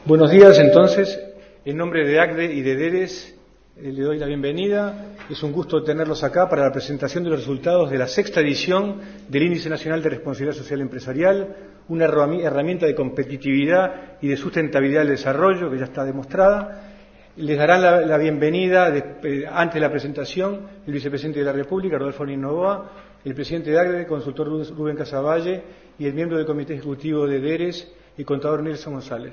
Buenos días, entonces. En nombre de ACDE y de DERES le doy la bienvenida. Es un gusto tenerlos acá para la presentación de los resultados de la sexta edición del Índice Nacional de Responsabilidad Social Empresarial, una herramienta de competitividad y de sustentabilidad del desarrollo que ya está demostrada. Les darán la bienvenida, antes de la presentación, el vicepresidente de la República, Rodolfo Novoa, el presidente de ACDE, consultor Rubén Casavalle, y el miembro del Comité Ejecutivo de DERES y contador Nelson González.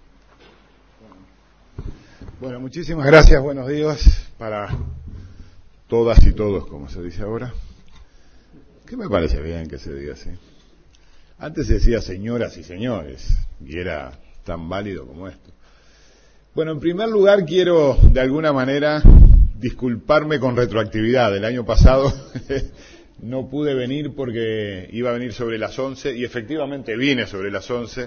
Bueno, muchísimas gracias, buenos días para todas y todos, como se dice ahora. Que me parece bien que se diga así. Antes se decía señoras y señores, y era tan válido como esto. Bueno, en primer lugar quiero, de alguna manera, disculparme con retroactividad. El año pasado no pude venir porque iba a venir sobre las 11, y efectivamente vine sobre las 11,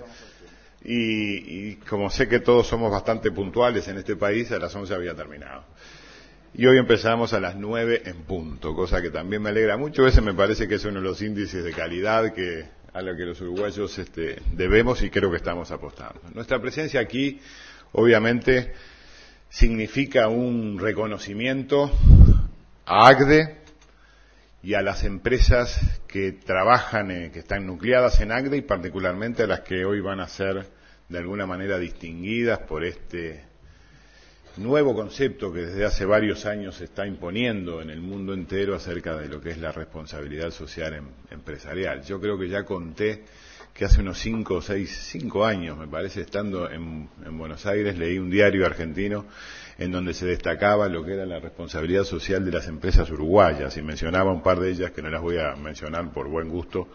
y como sé que todos somos bastante puntuales en este país, a las 11 había terminado. Y hoy empezamos a las 9 en punto, cosa que también me alegra mucho. Ese me parece que es uno de los índices de calidad a lo que los uruguayos debemos y creo que estamos apostando. Nuestra presencia aquí, obviamente, significa un reconocimiento a ACDE y a las empresas que trabajan, que están nucleadas en ACDE, y particularmente a las que hoy van a ser de alguna manera distinguidas por este nuevo concepto que desde hace varios años se está imponiendo en el mundo entero acerca de lo que es la responsabilidad social empresarial. Yo creo que ya conté que hace unos 5 años, me parece, estando en Buenos Aires, leí un diario argentino en donde se destacaba lo que era la responsabilidad social de las empresas uruguayas, y mencionaba un par de ellas que no las voy a mencionar por buen gusto,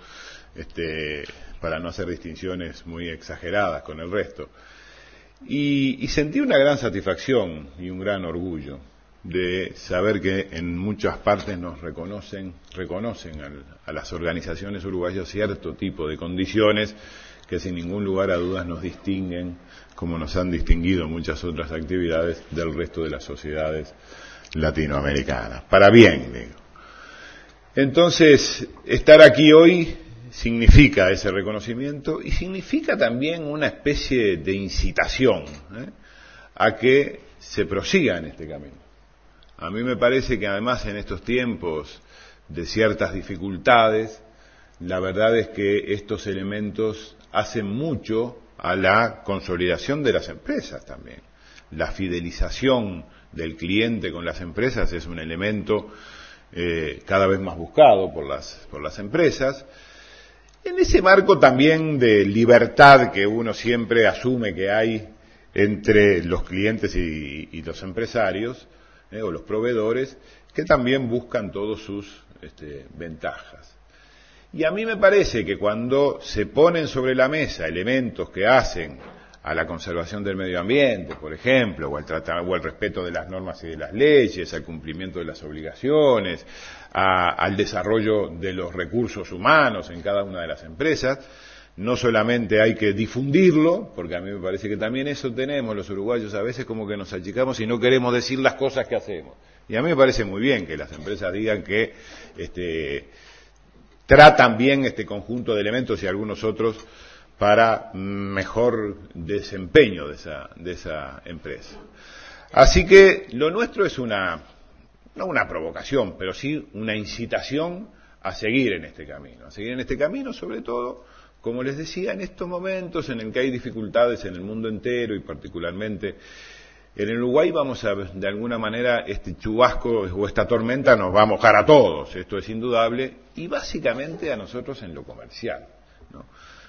para no hacer distinciones muy exageradas con el resto. Y sentí una gran satisfacción y un gran orgullo de saber que en muchas partes nos reconocen a las organizaciones uruguayas cierto tipo de condiciones que sin ningún lugar a dudas nos distinguen, como nos han distinguido muchas otras actividades del resto de las sociedades latinoamericanas. Para bien, digo. Entonces, estar aquí hoy significa ese reconocimiento y significa también una especie de incitación a que se prosiga en este camino. A mí me parece que además en estos tiempos de ciertas dificultades, la verdad es que estos elementos hacen mucho a la consolidación de las empresas también. La fidelización del cliente con las empresas es un elemento cada vez más buscado por las empresas. En ese marco también de libertad que uno siempre asume que hay entre los clientes y los empresarios, o los proveedores, que también buscan todas sus ventajas. Y a mí me parece que cuando se ponen sobre la mesa elementos que hacen a la conservación del medio ambiente, por ejemplo, o al respeto de las normas y de las leyes, al cumplimiento de las obligaciones, al desarrollo de los recursos humanos en cada una de las empresas, no solamente hay que difundirlo, porque a mí me parece que también eso tenemos los uruguayos, a veces como que nos achicamos y no queremos decir las cosas que hacemos. Y a mí me parece muy bien que las empresas digan que tratan bien este conjunto de elementos y algunos otros para mejor desempeño de esa empresa. Así que lo nuestro es no una provocación, pero sí una incitación a seguir en este camino, sobre todo, como les decía, en estos momentos en el que hay dificultades en el mundo entero y particularmente en el Uruguay, de alguna manera, este chubasco o esta tormenta nos va a mojar a todos, esto es indudable, y básicamente a nosotros en lo comercial, ¿no?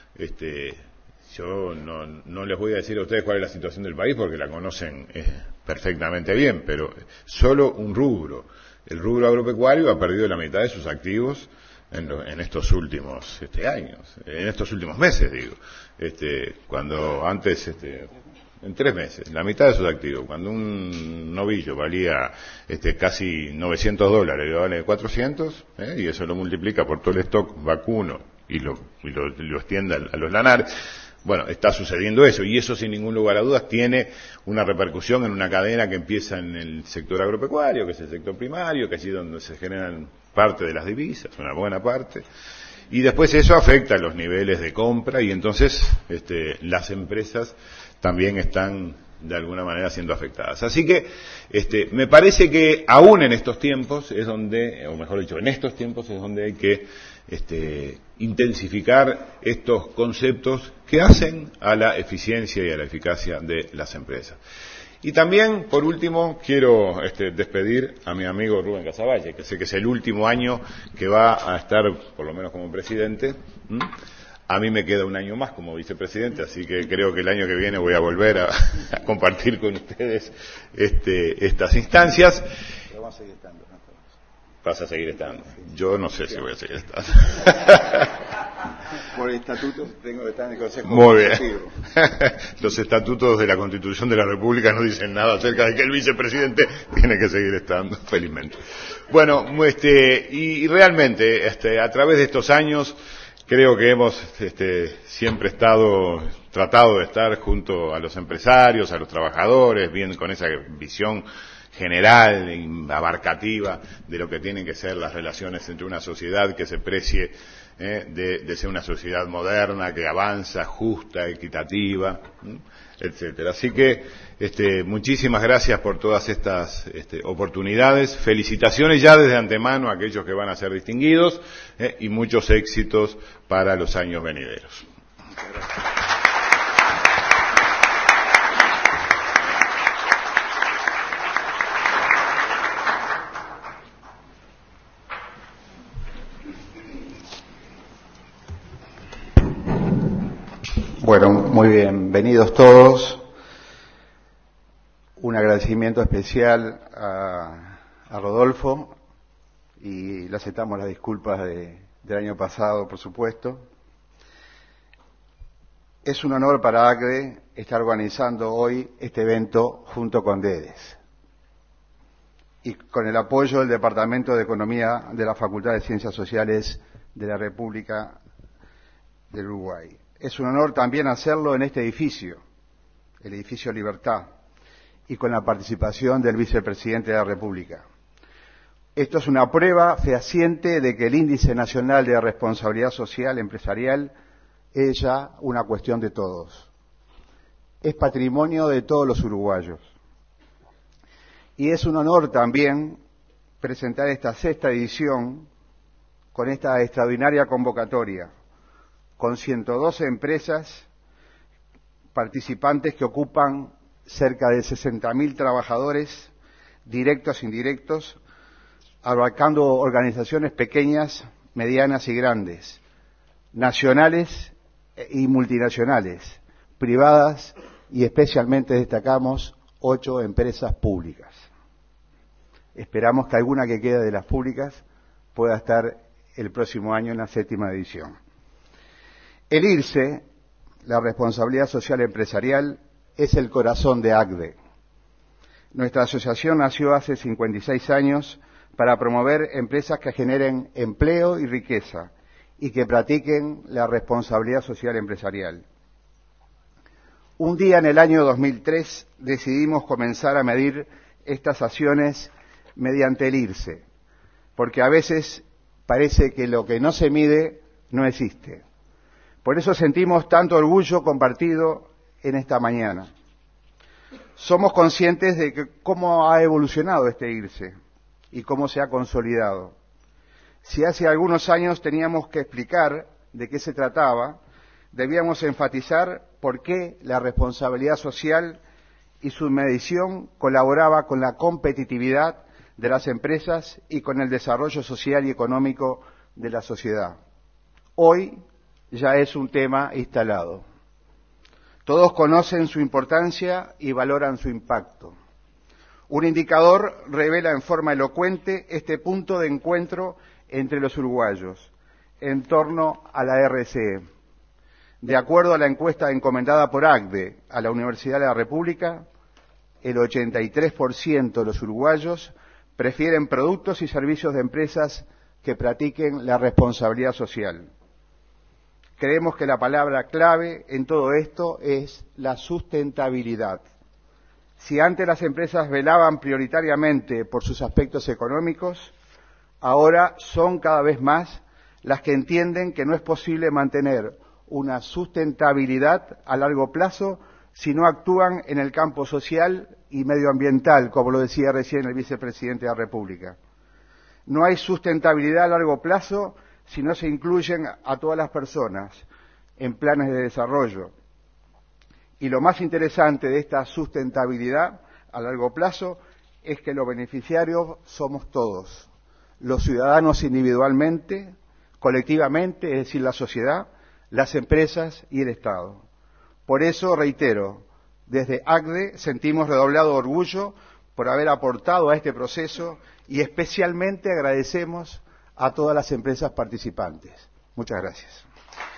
Yo no les voy a decir a ustedes cuál es la situación del país porque la conocen perfectamente bien, pero solo un rubro, el rubro agropecuario, ha perdido la mitad de sus activos en estos últimos años, en estos últimos meses, digo, cuando antes, en 3 meses, la mitad de sus activos, cuando un novillo valía casi $900, le vale 400, y eso lo multiplica por todo el stock vacuno y lo extiende a los lanares. Bueno, está sucediendo eso, y eso sin ningún lugar a dudas tiene una repercusión en una cadena que empieza en el sector agropecuario, que es el sector primario, que es allí donde se generan parte de las divisas, una buena parte, y después eso afecta a los niveles de compra, y entonces las empresas también están de alguna manera siendo afectadas. Así que me parece que aún en estos tiempos es donde, o mejor dicho, en estos tiempos es donde hay que intensificar estos conceptos que hacen a la eficiencia y a la eficacia de las empresas. Y también, por último, quiero despedir a mi amigo Rubén Casavalle, que sé que es el último año que va a estar, por lo menos como presidente. A mí me queda un año más como vicepresidente, así que creo que el año que viene voy a volver a compartir con ustedes estas instancias. Pero vas a seguir estando, ¿no? Vas a seguir estando. Yo no sé si voy a seguir estando. Por estatutos tengo que estar en el Consejo Muy bien. Consultivo. Los estatutos de la Constitución de la República no dicen nada acerca de que el vicepresidente tiene que seguir estando, felizmente. Bueno, y realmente, a través de estos años, creo que hemos siempre tratado de estar junto a los empresarios, a los trabajadores, bien con esa visión general e abarcativa de lo que tienen que ser las relaciones entre una sociedad que se precie de ser una sociedad moderna, que avanza, justa, equitativa, etcétera. Así que muchísimas gracias por todas estas oportunidades. Felicitaciones ya desde antemano a aquellos que van a ser distinguidos y muchos éxitos para los años venideros. Bueno, muy bienvenidos todos. Un agradecimiento especial a Rodolfo y le aceptamos las disculpas del año pasado, por supuesto. Es un honor para ACDE estar organizando hoy este evento junto con DEDES y con el apoyo del Departamento de Economía de la Facultad de Ciencias Sociales de la República del Uruguay. Es un honor también hacerlo en este edificio, el edificio Libertad, y con la participación del vicepresidente de la República. Esto es una prueba fehaciente de que el Índice Nacional de Responsabilidad Social Empresarial es ya una cuestión de todos. Es patrimonio de todos los uruguayos. Y es un honor también presentar esta 6ª edición con esta extraordinaria convocatoria, con 112 empresas participantes que ocupan cerca de 60.000 trabajadores, directos e indirectos, abarcando organizaciones pequeñas, medianas y grandes, nacionales y multinacionales, privadas y especialmente destacamos 8 empresas públicas. Esperamos que alguna que quede de las públicas pueda estar el próximo año en la 7ª edición. El IRSE, la responsabilidad social empresarial, es el corazón de ACDE. Nuestra asociación nació hace 56 años para promover empresas que generen empleo y riqueza y que practiquen la responsabilidad social empresarial. Un día en el año 2003 decidimos comenzar a medir estas acciones mediante el IRSE, porque a veces parece que lo que no se mide no existe. Por eso sentimos tanto orgullo compartido en esta mañana. Somos conscientes de cómo ha evolucionado este IRSE y cómo se ha consolidado. Si hace algunos años teníamos que explicar de qué se trataba, debíamos enfatizar por qué la responsabilidad social y su medición colaboraba con la competitividad de las empresas y con el desarrollo social y económico de la sociedad. Hoy ya es un tema instalado. Todos conocen su importancia y valoran su impacto. Un indicador revela en forma elocuente este punto de encuentro entre los uruguayos en torno a la RCE. De acuerdo a la encuesta encomendada por ACDE a la Universidad de la República, el 83% de los uruguayos prefieren productos y servicios de empresas que practiquen la responsabilidad social. Creemos que la palabra clave en todo esto es la sustentabilidad. Si antes las empresas velaban prioritariamente por sus aspectos económicos, ahora son cada vez más las que entienden que no es posible mantener una sustentabilidad a largo plazo si no actúan en el campo social y medioambiental, como lo decía recién el vicepresidente de la República. No hay sustentabilidad a largo plazo si no se incluyen a todas las personas en planes de desarrollo. Y lo más interesante de esta sustentabilidad a largo plazo es que los beneficiarios somos todos, los ciudadanos individualmente, colectivamente, es decir, la sociedad, las empresas y el Estado. Por eso, reitero, desde ACDE sentimos redoblado orgullo por haber aportado a este proceso y especialmente agradecemos a todas las empresas participantes. Muchas gracias.